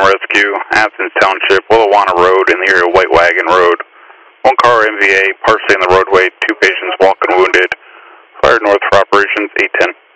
and Rescue, Athens Township, Willawanna Road in the area of White Wagon Road. One car MVA, partially in the roadway, 2 patients walking wounded. Fire north for operations 810.